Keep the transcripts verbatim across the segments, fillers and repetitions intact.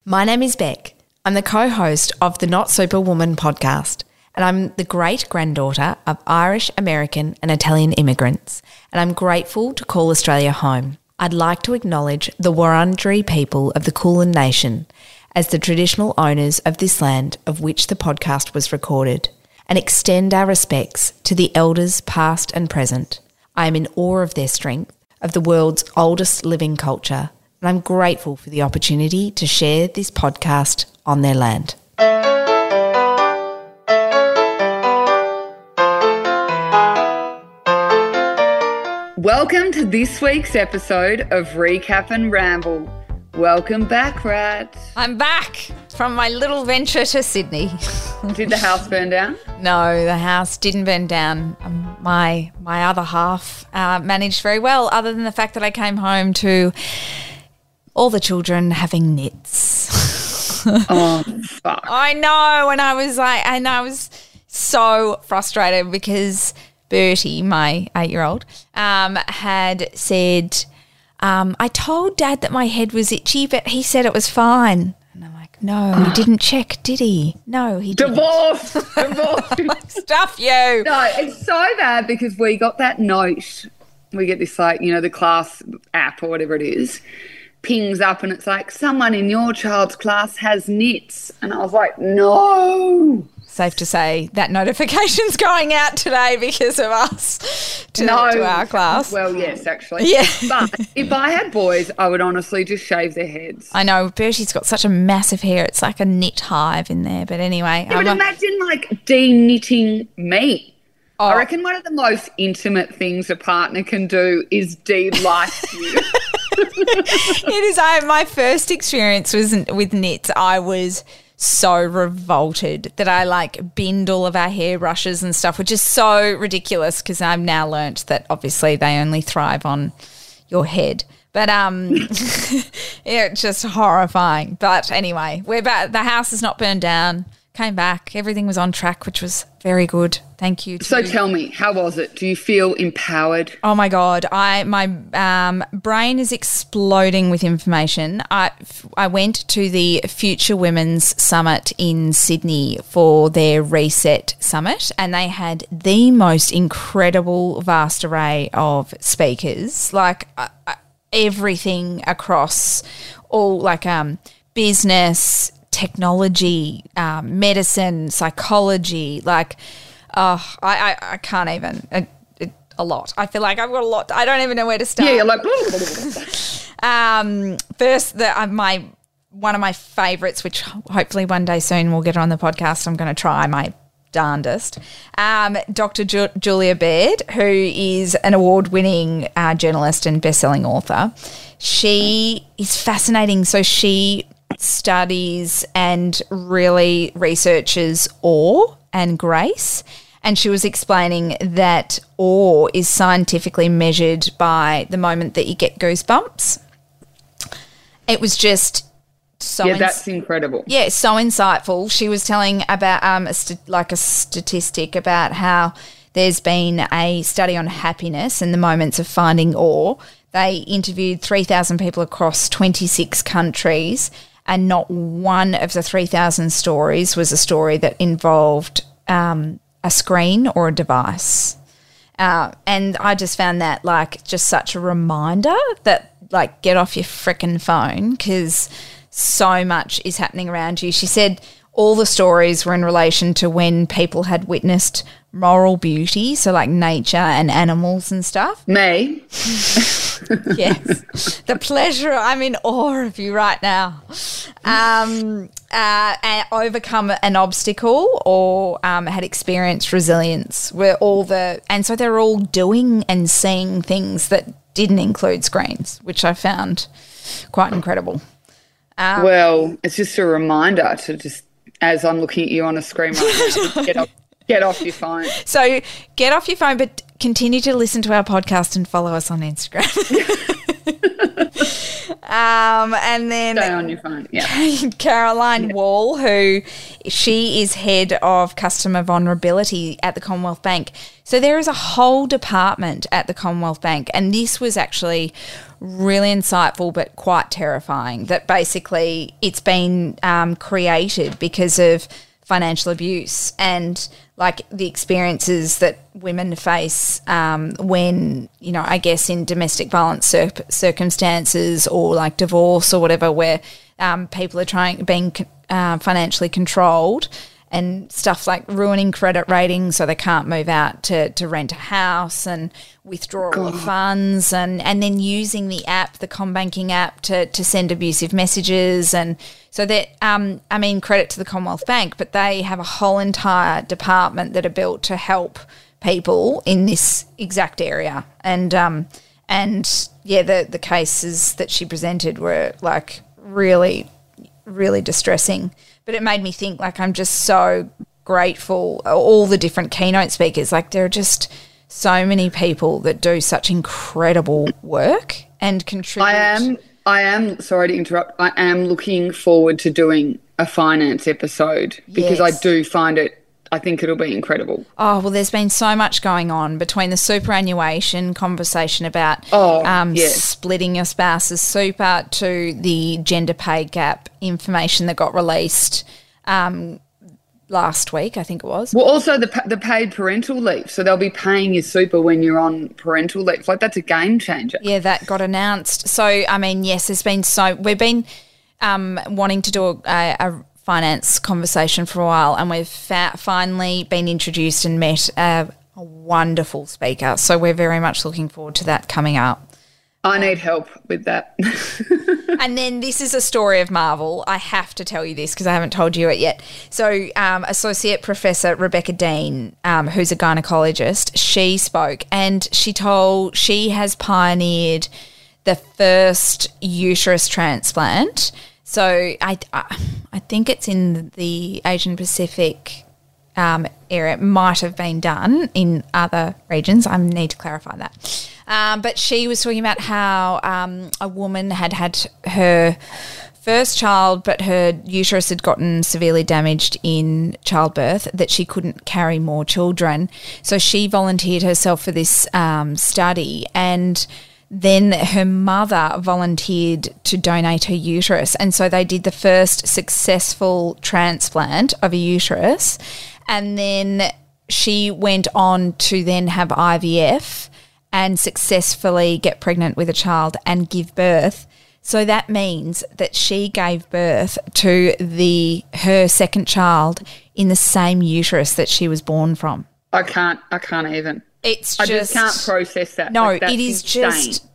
My name is Beck. I'm the co-host of the Not Superwoman podcast, and I'm the great-granddaughter of Irish, American and Italian immigrants, and I'm grateful to call Australia home. I'd like to acknowledge the Wurundjeri people of the Kulin Nation as the traditional owners of this land of which the podcast was recorded, and extend our respects to the elders past and present. I am in awe of their strength, of the world's oldest living culture, and I'm grateful for the opportunity to share this podcast on their land. Welcome to this week's episode of Recap and Ramble. Welcome back, Rat. I'm back from my little venture to Sydney. Did the house burn down? No, the house didn't burn down. Um, my my other half uh, managed very well, other than the fact that I came home to all the children having nits. Oh, fuck. I know, and I was like, and I was so frustrated because Bertie, my eight-year-old, um, had said, um, I told Dad that my head was itchy, but he said it was fine. And I'm like, no, he didn't check, did he? No, he didn't. Divorce! Divorce! Stuff you. No, it's so bad because we got that note. We get this, like, you know, the class app or whatever it is, pings up and it's like, someone in your child's class has nits. And I was like, no. Safe to say that notification's going out today because of us to, no. to our class. Well, yes, actually. Yeah. But if I had boys, I would honestly just shave their heads. I know. Bertie's got such a massive hair. It's like a knit hive in there. But anyway. Yeah, but um, imagine, like, de-knitting me. Oh. I reckon one of the most intimate things a partner can do is de-lice you. It is. I, my first experience was with knits. I was so revolted that I like binned all of our hairbrushes and stuff, which is so ridiculous because I've now learnt that obviously they only thrive on your head. But um, yeah, it's just horrifying. But anyway, we're back. The house is not burned down. Came back. Everything was on track, which was very good. Thank you. To so tell me, how was it? Do you feel empowered? Oh my God, I my um, brain is exploding with information. I I went to the Future Women's Summit in Sydney for their Reset Summit, and they had the most incredible vast array of speakers, like uh, everything across all, like um, business, technology, um, medicine, psychology, like, oh, I, I, I can't even, a, a lot. I feel like I've got a lot. I don't even know where to start. Yeah, you're like, um, first, the, uh, my one of my favourites, which hopefully one day soon we'll get on the podcast. I'm going to try my darndest. Um, Doctor Ju- Julia Baird, who is an award-winning uh, journalist and best-selling author. She is fascinating. So she studies and really researches awe and grace, and she was explaining that awe is scientifically measured by the moment that you get goosebumps. It was just so yeah, that's ins- incredible. Yeah, so insightful. She was telling about um a st- like a statistic about how there's been a study on happiness and the moments of finding awe. They interviewed three thousand people across twenty-six countries, and not one of the three thousand stories was a story that involved um, a screen or a device. Uh, and I just found that, like, just such a reminder that, like, get off your frickin' phone because so much is happening around you. She said all the stories were in relation to when people had witnessed moral beauty, so like nature and animals and stuff. Me. Yes. The pleasure. I'm in awe of you right now. Um, uh, and overcome an obstacle or um, had experienced resilience were all the, and so they're all doing and seeing things that didn't include screens, which I found quite incredible. Um, well, it's just a reminder to just, as I'm looking at you on a screen right now, get off, get off your phone. So get off your phone, but continue to listen to our podcast and follow us on Instagram. Um, and then Stay on your phone. Yeah. Caroline Wall, who she is head of customer vulnerability at the Commonwealth Bank. So there is a whole department at the Commonwealth Bank, and this was actually really insightful but quite terrifying, that basically it's been um, created because of financial abuse and like the experiences that women face um, when, you know, I guess in domestic violence cir- circumstances or like divorce or whatever, where um, people are trying being uh, financially controlled and stuff like ruining credit ratings so they can't move out to, to rent a house and withdrawal God. of funds and, and then using the app, the CommBanking app, to, to send abusive messages. And so that, um, I mean, credit to the Commonwealth Bank, but they have a whole entire department that are built to help people in this exact area. And, um, and yeah, the, the cases that she presented were like really, really distressing. But it made me think, like, I'm just so grateful, all the different keynote speakers, like there are just so many people that do such incredible work and contribute. I am, I am, sorry to interrupt, I am looking forward to doing a finance episode because yes. I do find it, I think it'll be incredible. Oh, well, there's been so much going on between the superannuation conversation about oh, um, yes. splitting your spouse's super to the gender pay gap information that got released um, last week, I think it was. Well, also the the paid parental leave. So they'll be paying your super when you're on parental leave. Like that's a game changer. Yeah, that got announced. So, I mean, yes, there's been so – we've been um, wanting to do a, a, a finance conversation for a while, and we've fa- finally been introduced and met a, a wonderful speaker. So we're very much looking forward to that coming up. I need help with that. And then this is a story of marvel. I have to tell you this because I haven't told you it yet. So um, Associate Professor Rebecca Dean, um, who's a gynecologist, she spoke and she told she has pioneered the first uterus transplant. So I, I, I think it's in the Asian Pacific um, area. It might have been done in other regions. I need to clarify that. Um, but she was talking about how um, a woman had had her first child, but her uterus had gotten severely damaged in childbirth, that she couldn't carry more children. So she volunteered herself for this um, study, and then her mother volunteered to donate her uterus. And so they did the first successful transplant of a uterus. And then she went on to then have I V F and successfully get pregnant with a child and give birth. So that means that she gave birth to the her second child in the same uterus that she was born from. I can't, I can't even. It's I just, just can't process that. No, like, it is insane. just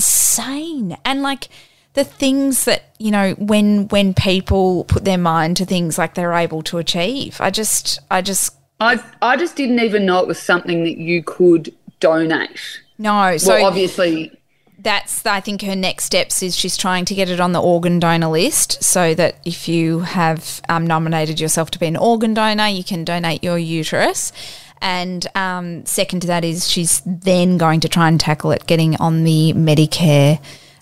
insane. And like the things that, you know, when when people put their mind to things, like they're able to achieve. I just, I just. I, I just didn't even know it was something that you could donate. No. So well, obviously. That's, I think, her next steps is she's trying to get it on the organ donor list so that if you have um, nominated yourself to be an organ donor, you can donate your uterus. And um, second to that is she's then going to try and tackle it getting on the Medicare,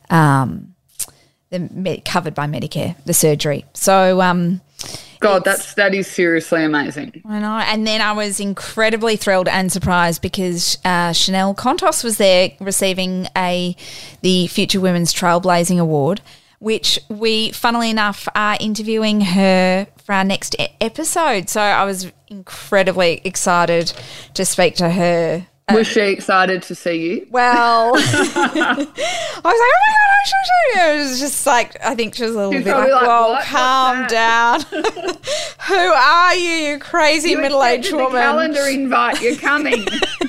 um, the med- covered by Medicare, the surgery. So, um, God, that's that is seriously amazing. I know. And then I was incredibly thrilled and surprised because uh, Chanel Contos was there receiving a the Future Women's Trailblazing Award, which we, funnily enough, are interviewing her for our next e- episode. So I was incredibly excited to speak to her. Uh, was she excited to see you? Well, I was like, oh, my God, I'm sure she It was just like, I think she was a little She's bit like, like, whoa, what? calm down. Who are you, you crazy You middle-aged woman? woman? The calendar invite, you're coming.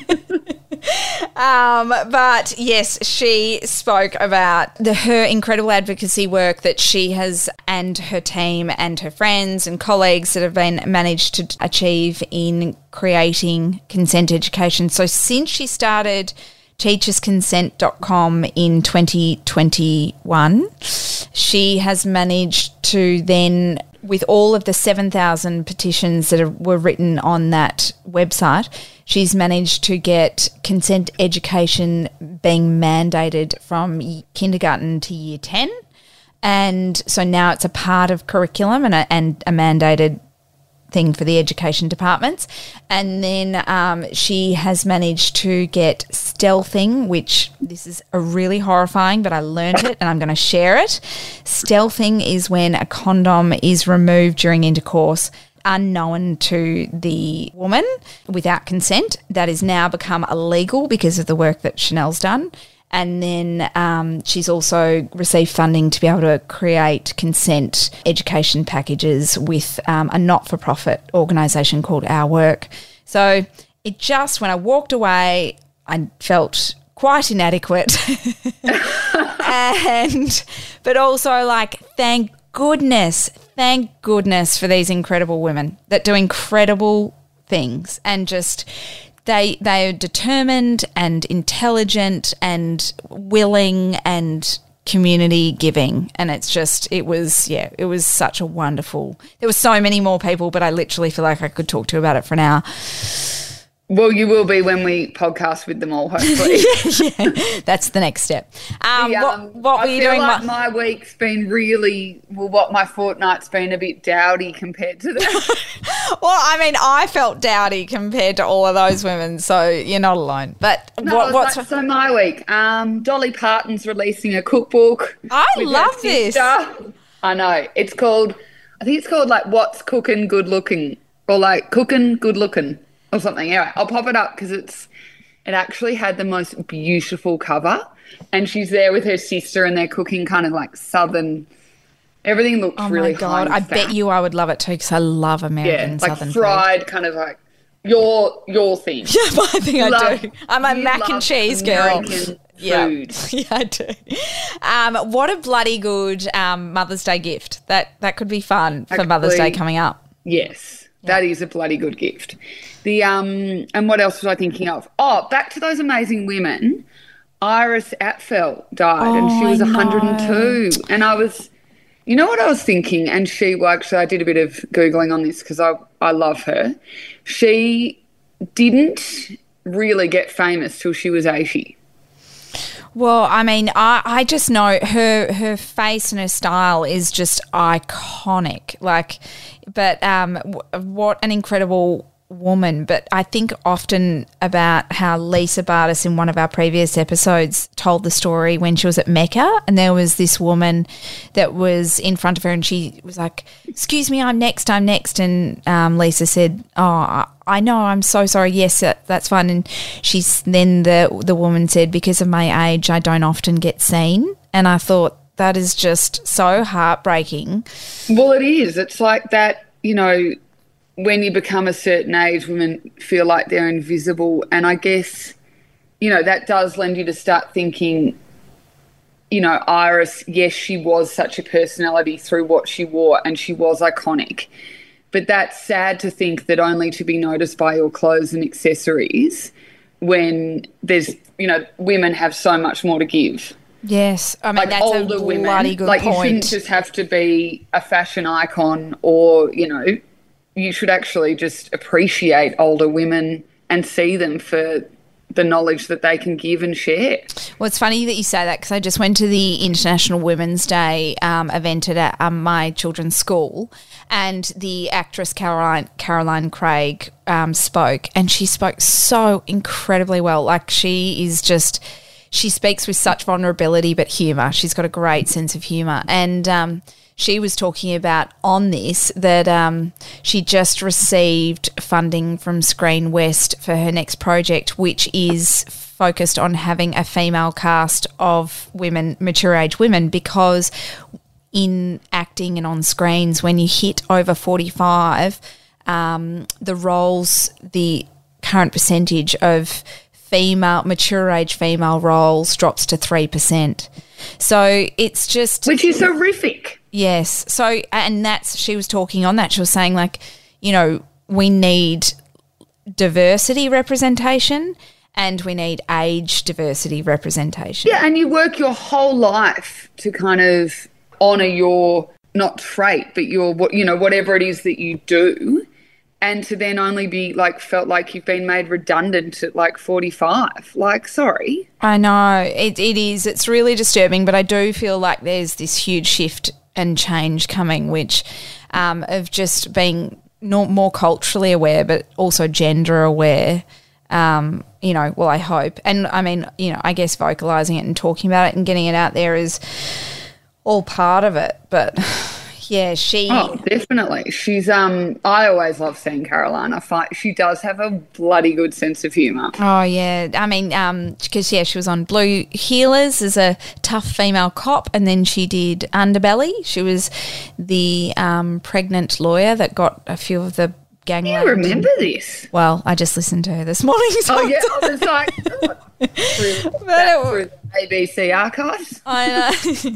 Um, but yes, she spoke about the, her incredible advocacy work that she has and her team and her friends and colleagues that have been managed to achieve in creating consent education. So since she started teachers consent dot com in twenty twenty-one, she has managed to then with all of the seven thousand petitions that are, were written on that website, she's managed to get consent education being mandated from kindergarten to year ten. And so now it's a part of curriculum and a, and a mandated thing for the education departments. And then um, she has managed to get stealthing, which this is a really horrifying, but I learned it and I'm going to share it. Stealthing is when a condom is removed during intercourse unknown to the woman without consent. That has now become illegal because of the work that Chanel's done. And then um, she's also received funding to be able to create consent education packages with um, a not-for-profit organisation called Our Work. So it just, when I walked away, I felt quite inadequate. and But also like, thank goodness, thank goodness for these incredible women that do incredible things and just... They they are determined and intelligent and willing and community giving, and it's just it was yeah it was such a wonderful. There were so many more people, but I literally feel like I could talk to you about it for an hour. Well, you will be when we podcast with them all, hopefully. yeah, that's the next step. Um, the, um, what what were I you feel doing? Like my week's been really well. What my fortnight's been a bit dowdy compared to that. Well, I mean, I felt dowdy compared to all of those women, so you're not alone. But no, what, what's like, so my week? Um, Dolly Parton's releasing a cookbook. I love this. I know it's called. I think it's called like "What's Cooking Good Looking" or like "Cooking Good Looking" or something. Anyway, I'll pop it up because it's. It actually had the most beautiful cover, and she's there with her sister, and they're cooking kind of like southern. Everything looks oh really my God, high I bet you I would love it too because I love American yeah, Southern like fried, food. kind of like your your thing. Yeah, my thing I love, do. I'm a mac and cheese girl. Yeah, yeah, I do. Um, what a bloody good um, Mother's Day gift. That that could be fun for Actually, Mother's Day coming up. Yes, yeah. That is a bloody good gift. The um, and what else was I thinking of? Oh, back to those amazing women. Iris Apfel died, oh, and she was I one hundred and two, and I was. You know what I was thinking? And she, well, actually, I did a bit of Googling on this because I, I love her. She didn't really get famous till she was eighty. Well, I mean, I, I just know her her face and her style is just iconic. Like, but um, w- what an incredible woman. But I think often about how Lisa Bartis in one of our previous episodes told the story when she was at Mecca, and there was this woman that was in front of her and she was like, excuse me, I'm next, I'm next. And um, Lisa said, oh, I know, I'm so sorry. Yes, that, that's fine. And she's then the the woman said, because of my age, I don't often get seen. And I thought that is just so heartbreaking. Well, it is. It's like that, you know, when you become a certain age, women feel like they're invisible. And I guess, you know, that does lend you to start thinking, you know, Iris, yes, she was such a personality through what she wore and she was iconic. But that's sad to think that only to be noticed by your clothes and accessories when there's, you know, women have so much more to give. Yes. I mean, like that's older a women, bloody good like point. You shouldn't just have to be a fashion icon or, you know, you should actually just appreciate older women and see them for the knowledge that they can give and share. Well, it's funny that you say that because I just went to the International Women's Day um, event at um, my children's school, and the actress Caroline Caroline Craig um, spoke, and she spoke so incredibly well. Like she is just, she speaks with such vulnerability but humour. She's got a great sense of humour, and um, she was talking about on this that um, she just received funding from Screen West for her next project, which is focused on having a female cast of women, mature age women, because in acting and on screens, when you hit over forty-five, um, the roles, the current percentage of female, mature age female roles drops to three percent. So it's just... Which is horrific. Yes. So, and that's, she was talking on that. She was saying, like, you know, we need diversity representation and we need age diversity representation. Yeah, and you work your whole life to kind of honour your not trait, but your what you know whatever it is that you do, and to then only be like felt like you've been made redundant at like forty-five. Like, sorry. I know it. It is. It's really disturbing, but I do feel like there's this huge shift and change coming, which um, of just being not more culturally aware, but also gender aware. Um, you know, well, I hope, and I mean, you know, I guess vocalising it and talking about it and getting it out there is all part of it. But yeah, she. Oh, definitely. She's. Um. I always love seeing Caroline. I find she does have a bloody good sense of humour. Oh yeah, I mean, um, because yeah, she was on Blue Heelers as a tough female cop, and then she did Underbelly. She was the um pregnant lawyer that got a few of the gangland. You remember this? Well, I just listened to her this morning. So oh yeah, I was like, oh, through, that, through the A B C archives. I know.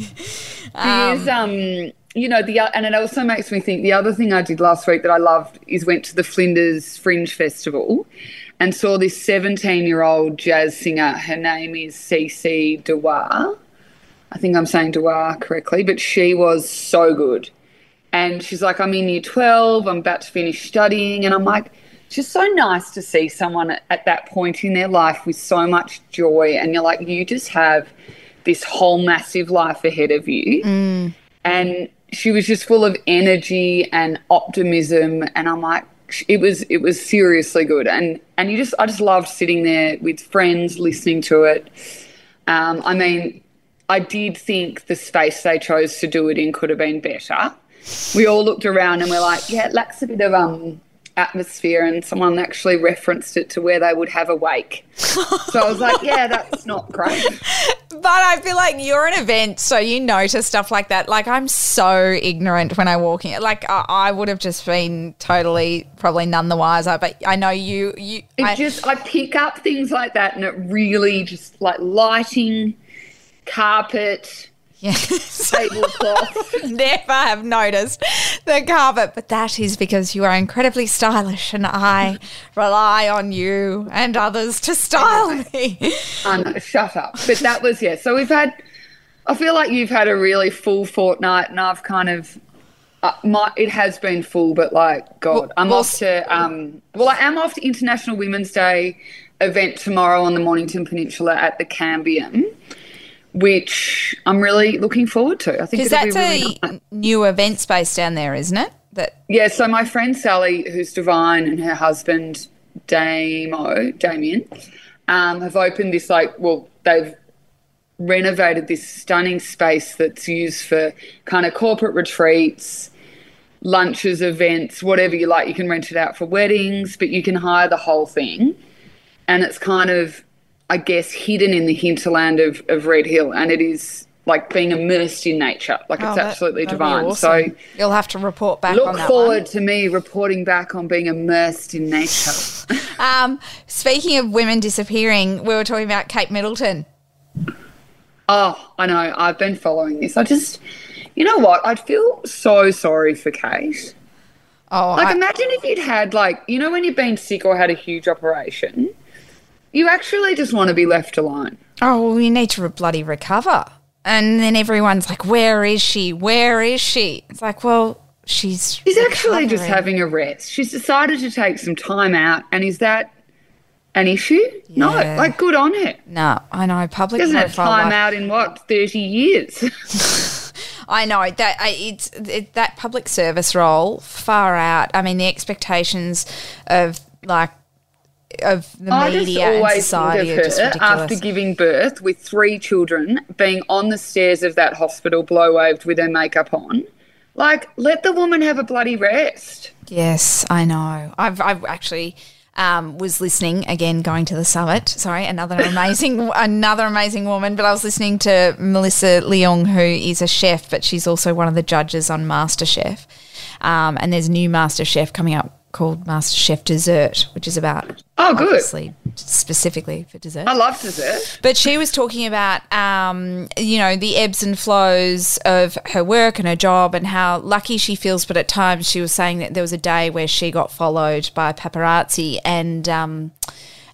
She um, is. Um. You know, the and it also makes me think the other thing I did last week that I loved is went to the Flinders Fringe Festival and saw this seventeen-year-old jazz singer. Her name is Cece Dewar. I think I'm saying Dewar correctly, but she was so good. And she's like, I'm in year twelve, I'm about to finish studying. And I'm like, it's just so nice to see someone at, at that point in their life with so much joy. And you're like, you just have this whole massive life ahead of you. Mm. And she was just full of energy and optimism, and I'm like, it was it was seriously good, and and you just I just loved sitting there with friends listening to it. Um, I mean, I did think the space they chose to do it in could have been better. We all looked around and we're like, yeah, it lacks a bit of um atmosphere, and someone actually referenced it to where they would have a wake. So I was like, yeah, that's not great. But I feel like you're an event, so you notice stuff like that. Like, I'm so ignorant when I walk in. Like, I, I would have just been totally probably none the wiser. But I know you. you it I, just I pick up things like that, and it really just like lighting, carpet. Yes. Tablecloth. Never have noticed the carpet, but that is because you are incredibly stylish and I rely on you and others to style me. I know, shut up. But that was, yeah, so we've had, I feel like you've had a really full fortnight and I've kind of, uh, my, it has been full, but like, God, well, I'm well, off to, um, well, I am off to International Women's Day event tomorrow on the Mornington Peninsula at the Cambium, which I'm really looking forward to. I think because that's be really a nice. New event space down there, isn't it? That yeah. So my friend Sally, who's divine, and her husband Damo Damien, um, have opened this like well, they've renovated this stunning space that's used for kind of corporate retreats, lunches, events, whatever you like. You can rent it out for weddings, but you can hire the whole thing, and it's kind of, I guess, hidden in the hinterland of, of Red Hill, and it is like being immersed in nature. Like oh, it's that, absolutely divine. Awesome. So you'll have to report back look on that forward one. to me reporting back on being immersed in nature. um, speaking of women disappearing, we were talking about Kate Middleton. Oh, I know. I've been following this. I just, you know what? I'd feel so sorry for Kate. Oh, like I, imagine if you'd had like, you know when you've been sick or had a huge operation, you actually just want to be left alone. Oh, well, you need to bloody recover. And then everyone's like, where is she? Where is she? It's like, well, she's She's recovering. Actually just having a rest. She's decided to take some time out. And is that an issue? Yeah. No, like good on her. No, I know. Public doesn't have time life. out in, what, thirty years? I know. that It's it, that public service role, far out. I mean, the expectations of, like, of the I media just always and society think of are just her ridiculous. After giving birth with three children, being on the stairs of that hospital blow-waved with her makeup on. Like, let the woman have a bloody rest. Yes, I know. I've I've actually um, was listening again, going to the summit. Sorry, another amazing another amazing woman. But I was listening to Melissa Leong, who is a chef, but she's also one of the judges on MasterChef. Um, and there's a new MasterChef coming up called MasterChef Dessert, which is about oh, good. obviously specifically for dessert. I love dessert. But she was talking about, um, you know, the ebbs and flows of her work and her job and how lucky she feels. But at times she was saying that there was a day where she got followed by paparazzi and um,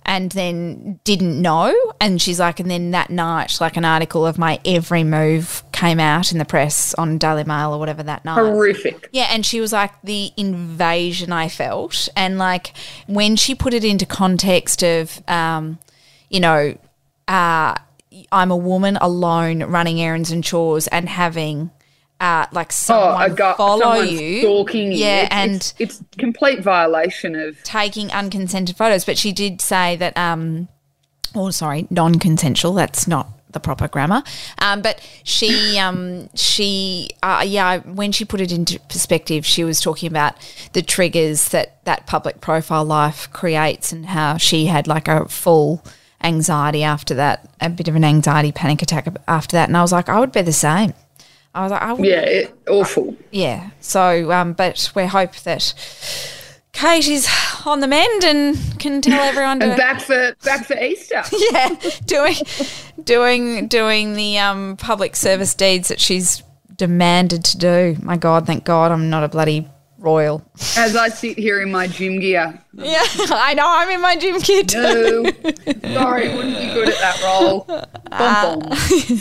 and then didn't know. And she's like, and then that night, like an article of my every move came out in the press on Daily Mail or whatever that night. Horrific. Yeah, and she was like, the invasion I felt. And like when she put it into context of, um, you know, uh, I'm a woman alone running errands and chores and having uh, like someone oh, a guy, follow you. Stalking you. Yeah, it's, and it's, it's complete violation of taking unconsented photos. But she did say that, um, oh, sorry, non-consensual. That's not the proper grammar. Um, but she, um, she, uh, yeah, when she put it into perspective, she was talking about the triggers that that public profile life creates and how she had like a full anxiety after that, a bit of an anxiety panic attack after that. And I was like, I would be the same. I was like, I would. Yeah, it, awful. Yeah. So, um, but we hope that Kate is on the mend and can tell everyone to and back for back for Easter. yeah, doing doing doing the um, public service deeds that she's demanded to do. My God, thank God I'm not a bloody royal. As I sit here in my gym gear. Yeah, I know, I'm in my gym gear too. No, sorry, wouldn't be good at that role. Bom, bom.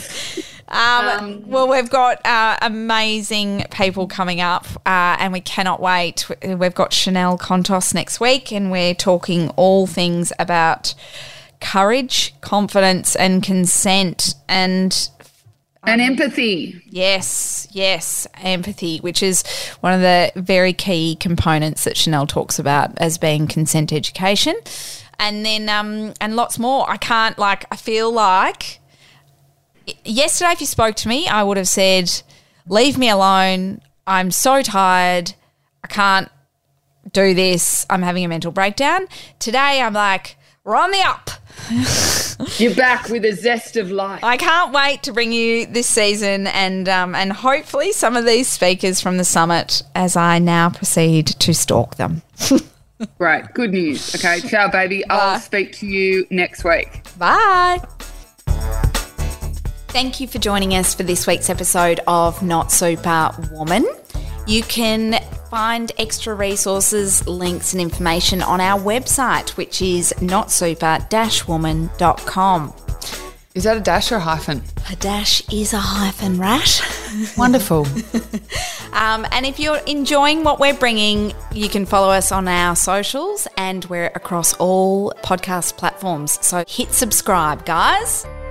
Um, um, well, we've got uh, amazing people coming up uh, and we cannot wait. We've got Chanel Contos next week and we're talking all things about courage, confidence and consent and... Um, and empathy. Yes, yes, empathy, which is one of the very key components that Chanel talks about as being consent education. And then, um, and lots more. I can't, like, I feel like... Yesterday, if you spoke to me, I would have said, leave me alone. I'm so tired. I can't do this. I'm having a mental breakdown. Today, I'm like, we're on the up. You're back with a zest of life. I can't wait to bring you this season and um, and hopefully some of these speakers from the summit as I now proceed to stalk them. Great. Good news. Okay. Ciao, baby. Bye. I'll speak to you next week. Bye. Thank you for joining us for this week's episode of Not Super Woman. You can find extra resources, links and information on our website, which is not super dash woman dot com. Is that a dash or a hyphen? A dash is a hyphen, rat. Wonderful. um, and if you're enjoying what we're bringing, you can follow us on our socials and we're across all podcast platforms. So hit subscribe, guys.